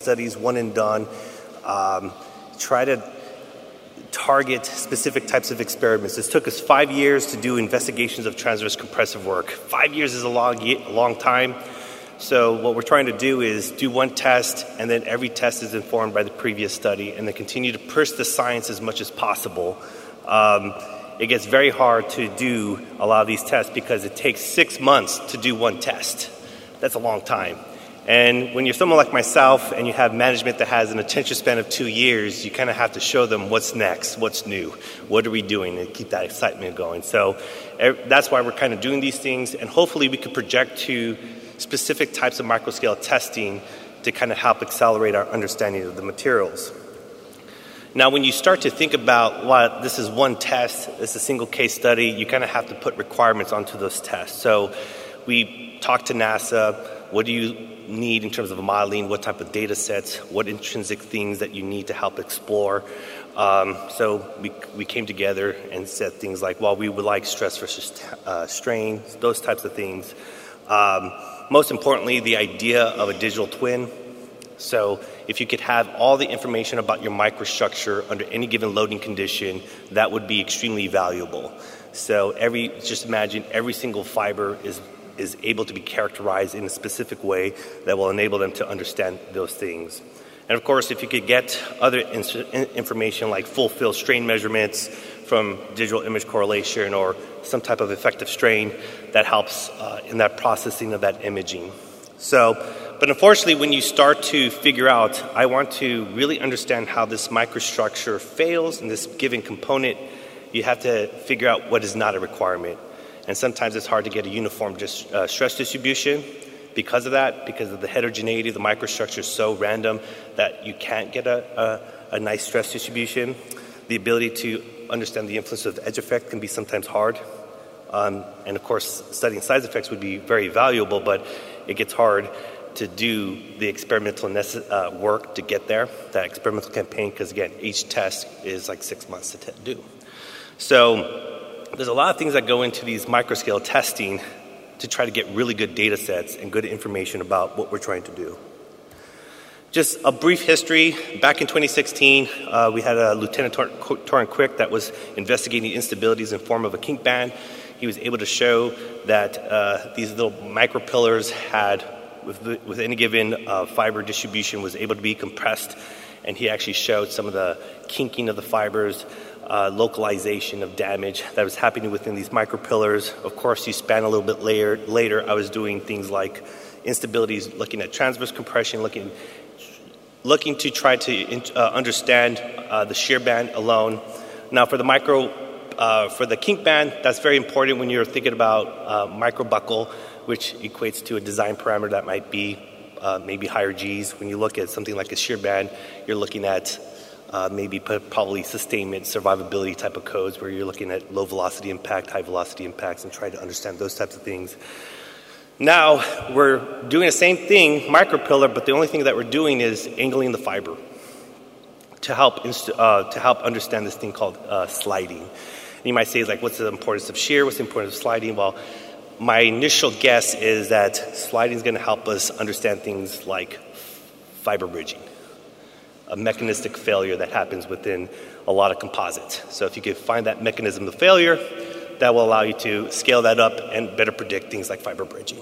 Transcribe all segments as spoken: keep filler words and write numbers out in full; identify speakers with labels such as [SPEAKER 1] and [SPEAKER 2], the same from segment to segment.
[SPEAKER 1] studies, one and done. Um, try to target specific types of experiments. This took us five years to do investigations of transverse compressive work. Five years is a long, a long time. So what we're trying to do is do one test, and then every test is informed by the previous study, and then continue to push the science as much as possible. Um, it gets very hard to do a lot of these tests because it takes six months to do one test. That's a long time. And when you're someone like myself and you have management that has an attention span of two years, you kind of have to show them what's next, what's new, what are we doing, and keep that excitement going. So that's why we're kind of doing these things, and hopefully we could project to specific types of microscale testing to kind of help accelerate our understanding of the materials. Now, when you start to think about, well, this is one test, it's a single case study, you kind of have to put requirements onto those tests. So we talked to NASA, what do you need in terms of modeling, what type of data sets, what intrinsic things that you need to help explore. Um, so we, we came together and said things like, well, we would like stress versus uh, strain, those types of things. Um, most importantly, the idea of a digital twin. So if you could have all the information about your microstructure under any given loading condition, that would be extremely valuable. So every, just imagine every single fiber is is able to be characterized in a specific way that will enable them to understand those things. And of course, if you could get other in- information like full field strain measurements from digital image correlation or some type of effective strain, that helps uh, in that processing of that imaging. So, but unfortunately, when you start to figure out, I want to really understand how this microstructure fails in this given component, you have to figure out what is not a requirement. And sometimes it's hard to get a uniform dis- uh, stress distribution because of that, because of the heterogeneity of the microstructure is so random that you can't get a, a, a nice stress distribution. The ability to understand the influence of the edge effect can be sometimes hard. Um, and of course, studying size effects would be very valuable, but it gets hard to do the experimental nece- uh, work to get there, that experimental campaign, because again, each test is like six months to t- do. So there's a lot of things that go into these microscale testing to try to get really good data sets and good information about what we're trying to do. Just a brief history. Back in twenty sixteen, uh, we had a Lieutenant Tor- Torin Quick that was investigating instabilities in form of a kink band. He was able to show that uh, these little micropillars had, with, the, with any given uh, fiber distribution, was able to be compressed. And he actually showed some of the kinking of the fibers, Uh, localization of damage that was happening within these micropillars. Of course, you span a little bit later, later I was doing things like instabilities, looking at transverse compression, looking looking to try to uh, understand uh, the shear band alone. Now, for the micro, uh, for the kink band, that's very important when you're thinking about uh, microbuckle, which equates to a design parameter that might be uh, maybe higher G's. When you look at something like a shear band, you're looking at Uh, maybe probably sustainment, survivability type of codes where you're looking at low velocity impact, high velocity impacts, and trying to understand those types of things. Now, we're doing the same thing, micropillar, but the only thing that we're doing is angling the fiber to help inst- uh, to help understand this thing called uh, sliding. And you might say, like, what's the importance of shear? What's the importance of sliding? Well, my initial guess is that sliding is going to help us understand things like fiber bridging, a mechanistic failure that happens within a lot of composites. So if you could find that mechanism of failure, that will allow you to scale that up and better predict things like fiber bridging.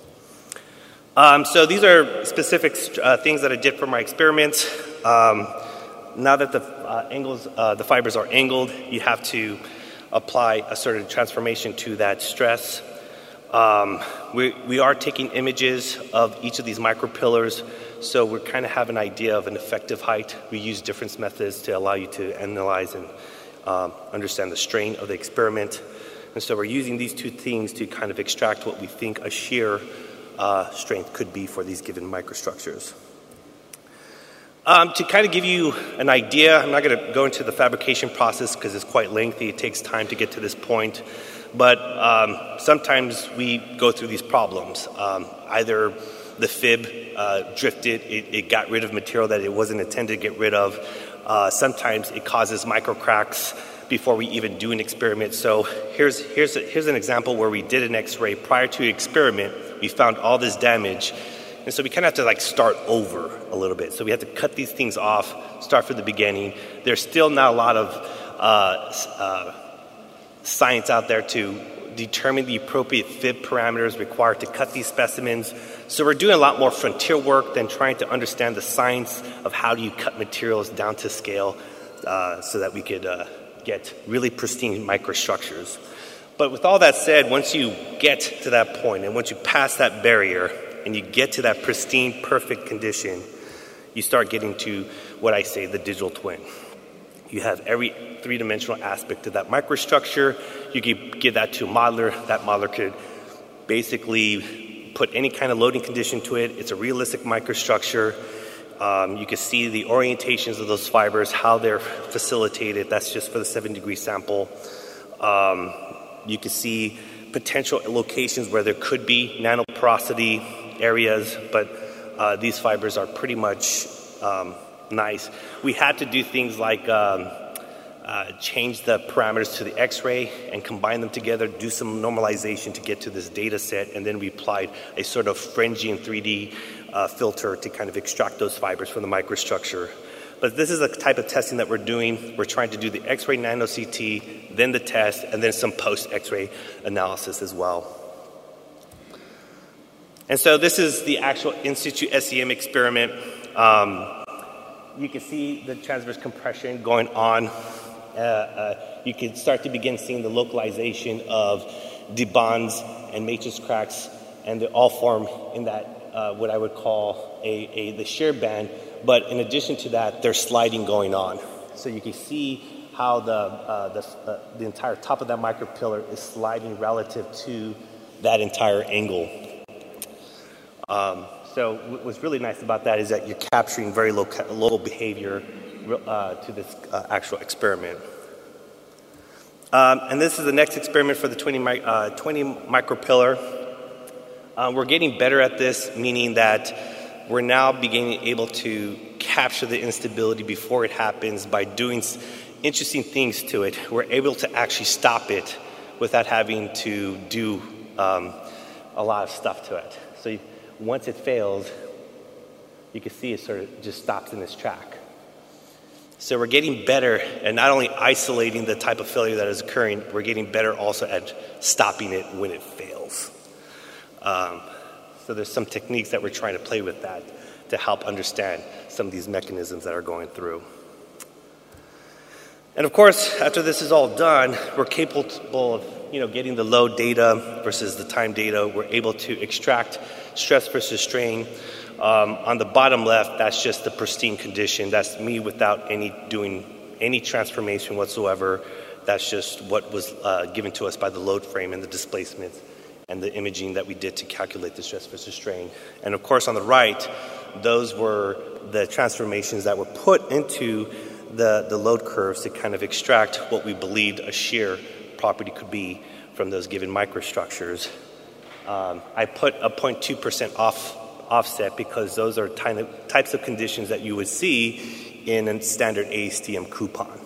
[SPEAKER 1] Um, so these are specific uh, things that I did for my experiments. Um, now that the uh, angles, uh, the fibers are angled, you have to apply a certain transformation to that stress. Um, we, we are taking images of each of these micropillars, so we kind of have an idea of an effective height. We use difference methods to allow you to analyze and um, understand the strain of the experiment. And so we're using these two things to kind of extract what we think a shear uh, strength could be for these given microstructures. Um, to kind of give you an idea, I'm not going to go into the fabrication process because it's quite lengthy. It takes time to get to this point. But um, sometimes we go through these problems. Um, either the fib uh, drifted, it, it got rid of material that it wasn't intended to get rid of. Uh, sometimes it causes micro cracks before we even do an experiment. So here's, here's, a, here's an example where we did an X-ray. Prior to the experiment, we found all this damage And so we kind of have to like start over a little bit. So we have to cut these things off, start from the beginning. There's still not a lot of uh, uh, science out there to determine the appropriate fit parameters required to cut these specimens. So we're doing a lot more frontier work than trying to understand the science of how do you cut materials down to scale uh, so that we could uh, get really pristine microstructures. But with all that said, once you get to that point and once you pass that barrier and you get to that pristine, perfect condition, you start getting to what I say, the digital twin. You have every three-dimensional aspect of that microstructure. You can give that to a modeler. That modeler could basically put any kind of loading condition to it. It's a realistic microstructure. Um, you can see the orientations of those fibers, how they're facilitated. That's just for the seven-degree sample. Um, you can see potential locations where there could be nanoporosity areas, but uh, these fibers are pretty much um, nice. We had to do things like um, uh, change the parameters to the X-ray and combine them together, do some normalization to get to this data set, and then we applied a sort of Phrygian three D uh, filter to kind of extract those fibers from the microstructure. But this is the type of testing that we're doing. We're trying to do the X-ray nano-C T, then the test, and then some post-X-ray analysis as well. And so this is the actual in situ S E M experiment. Um, You can see the transverse compression going on. Uh, uh, you can start to begin seeing the localization of de Bonds and matrix cracks, and they all form in that, uh, what I would call a, a, the shear band. But in addition to that, there's sliding going on. So you can see how the, uh, the, uh, the entire top of that micropillar is sliding relative to that entire angle. Um, So what's really nice about that is that you're capturing very local, local behavior uh, to this uh, actual experiment. Um, and this is the next experiment for the twenty, uh, twenty micropillar. Uh, we're getting better at this, meaning that we're now beginning able to capture the instability before it happens by doing interesting things to it. We're able to actually stop it without having to do um, a lot of stuff to it. So you, once it fails, you can see it sort of just stops in its track. So we're getting better at not only isolating the type of failure that is occurring, we're getting better also at stopping it when it fails. Um, so there's some techniques that we're trying to play with that to help understand some of these mechanisms that are going through. And of course, after this is all done, we're capable of you know, getting the load data versus the time data. We're able to extract stress versus strain. Um, on the bottom left, that's just the pristine condition. That's me without any doing any transformation whatsoever. That's just what was uh, given to us by the load frame and the displacements and the imaging that we did to calculate the stress versus strain. And of course, on the right, those were the transformations that were put into the, the load curves to kind of extract what we believed a shear property could be from those given microstructures. Um, I put a zero point two percent off, offset because those are type of, types of conditions that you would see in a standard A S T M coupon.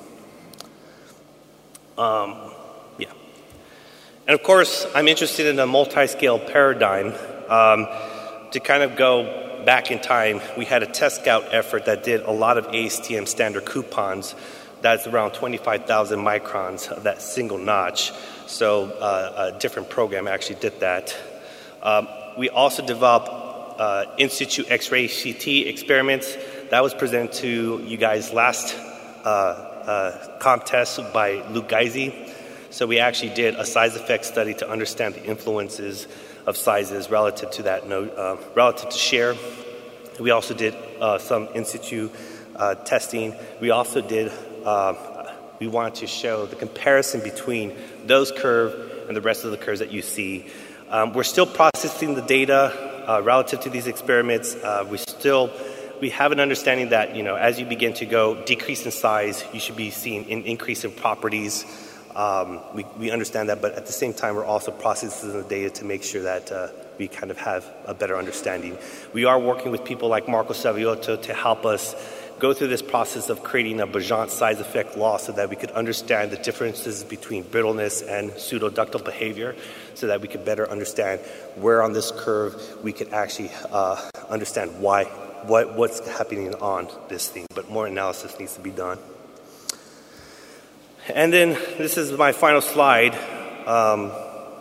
[SPEAKER 1] Um, yeah. And of course, I'm interested in a multi-scale paradigm. Um, to kind of go back in time, we had a test scout effort that did a lot of A S T M standard coupons. That's around twenty-five thousand microns of that single notch. So uh, a different program actually did that. Um, we also developed uh, in situ X-ray C T experiments. That was presented to you guys last uh, uh, comp test by Luke Geisy. So we actually did a size effect study to understand the influences of sizes relative to that node, uh, relative to shear. We also did uh, some in situ uh, testing. We also did Uh, we wanted to show the comparison between those curves and the rest of the curves that you see. Um, we're still processing the data uh, relative to these experiments. Uh, we still we have an understanding that you know as you begin to go decrease in size, you should be seeing an increase in properties. Um, we, we understand that, but at the same time, we're also processing the data to make sure that uh, we kind of have a better understanding. We are working with people like Marco Savioto to help us go through this process of creating a Bajant size effect law so that we could understand the differences between brittleness and pseudoductal behavior, so that we could better understand where on this curve we could actually uh, understand why, what, what's happening on this thing. But more analysis needs to be done. And then this is my final slide. Um,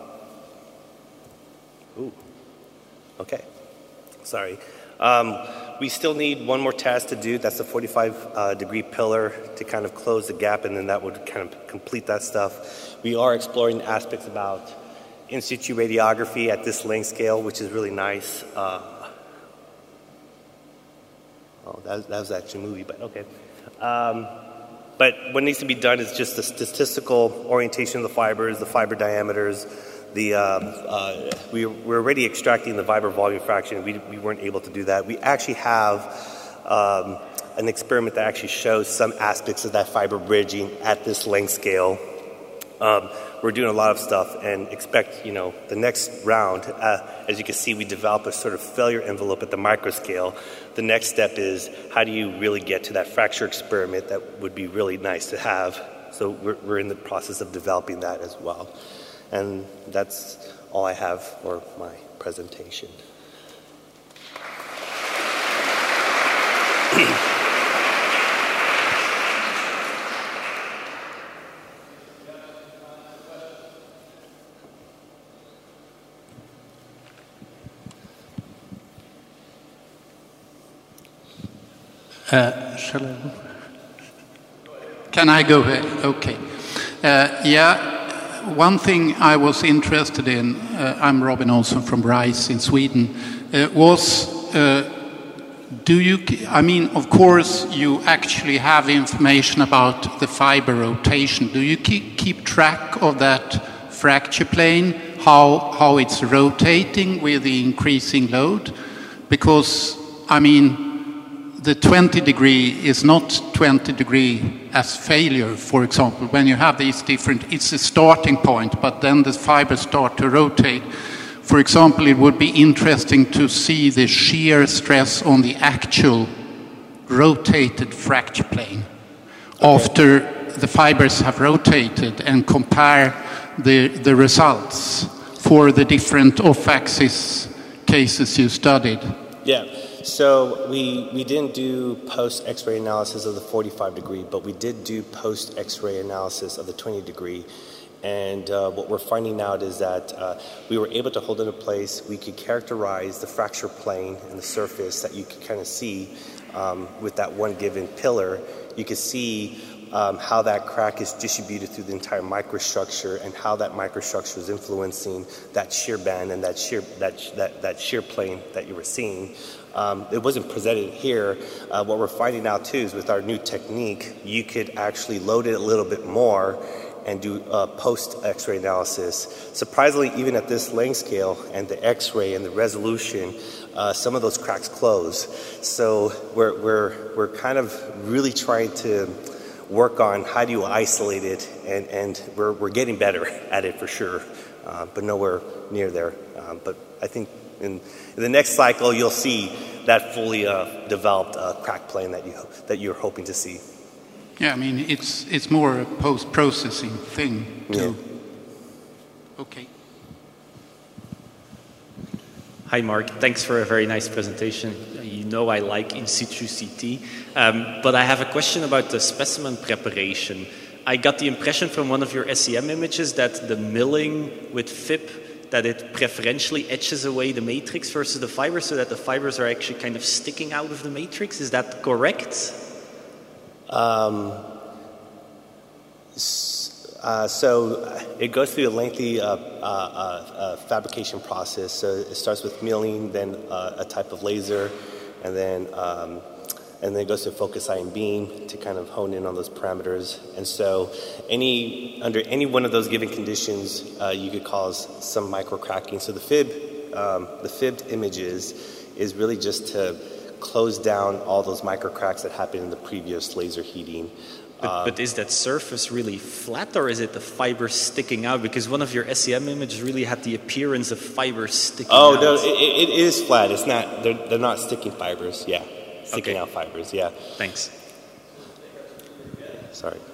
[SPEAKER 1] ooh, okay, sorry. Um, we still need one more task to do. That's the forty-five uh, degree pillar to kind of close the gap, and then that would kind of complete that stuff. We are exploring aspects about in situ radiography at this length scale, which is really nice. Uh, oh, that, that was actually a movie, but okay. Um, but what needs to be done is just the statistical orientation of the fibers, the fiber diameters. The, um, uh, we, we're already extracting the fiber volume fraction. We, we weren't able to do that. We actually have um, an experiment that actually shows some aspects of that fiber bridging at this length scale. Um, we're doing a lot of stuff and expect, you know, the next round, uh, as you can see, we develop a sort of failure envelope at the micro scale. The next step is how do you really get to that fracture experiment that would be really nice to have. So we're, we're in the process of developing that as well. And that's all I have for my presentation.
[SPEAKER 2] Uh, shall I? Can I go ahead? Okay. Uh, yeah. One thing I was interested in, uh, I'm Robin Olsson from RISE in Sweden, uh, was, uh, do you, I mean, of course, you actually have information about the fiber rotation. Do you keep, keep track of that fracture plane, how, how it's rotating with the increasing load? Because, I mean, the twenty degree is not twenty degree as failure, for example. When you have these different, it's a starting point, but then the fibers start to rotate. For example, it would be interesting to see the shear stress on the actual rotated fracture plane after the fibers have rotated and compare the, the results for the different off-axis cases you studied.
[SPEAKER 1] Yeah. So we, we didn't do post-X-ray analysis of the forty-five degree, but we did do post-X-ray analysis of the twenty degree. And uh, what we're finding out is that uh, we were able to hold it in place. We could characterize the fracture plane and the surface that you could kind of see um, with that one given pillar. You could see um, how that crack is distributed through the entire microstructure and how that microstructure is influencing that shear band and that shear, that, that, that shear plane that you were seeing. Um, it wasn't presented here. Uh, what we're finding out too is with our new technique, you could actually load it a little bit more and do uh, post-X-ray analysis. Surprisingly, even at this length scale and the X-ray and the resolution, uh, some of those cracks close. So we're, we're, we're kind of really trying to work on how do you isolate it, and, and we're, we're getting better at it for sure, uh, but nowhere near there. Um, but I think In, in the next cycle, you'll see that fully uh, developed uh, crack plane that you that you're hoping to see.
[SPEAKER 2] Yeah, I mean it's it's more a post-processing thing too. Yeah. Okay.
[SPEAKER 3] Hi, Mark. Thanks for a very nice presentation. You know I like in situ C T, um, but I have a question about the specimen preparation. I got the impression from one of your S E M images that the milling with F I B, that it preferentially etches away the matrix versus the fibers, so that the fibers are actually kind of sticking out of the matrix. Is that correct?
[SPEAKER 1] Um, uh, so it goes through a lengthy uh, uh, uh, fabrication process. So it starts with milling, then uh, a type of laser, and then um, and then it goes to focus ion beam to kind of hone in on those parameters. And so any under any one of those given conditions, uh, you could cause some micro cracking. So the F I B, um, the F I B images is really just to close down all those micro cracks that happened in the previous laser heating.
[SPEAKER 3] But,
[SPEAKER 1] uh,
[SPEAKER 3] but is that surface really flat, or is it the fibers sticking out? Because one of your S E M images really had the appearance of fibers sticking
[SPEAKER 1] oh,
[SPEAKER 3] out.
[SPEAKER 1] Oh, no, it, it is flat. It's not, they're, they're not sticking fibers, yeah. sticking
[SPEAKER 3] Okay.
[SPEAKER 1] out fibers. Yeah.
[SPEAKER 3] Thanks.
[SPEAKER 1] Sorry.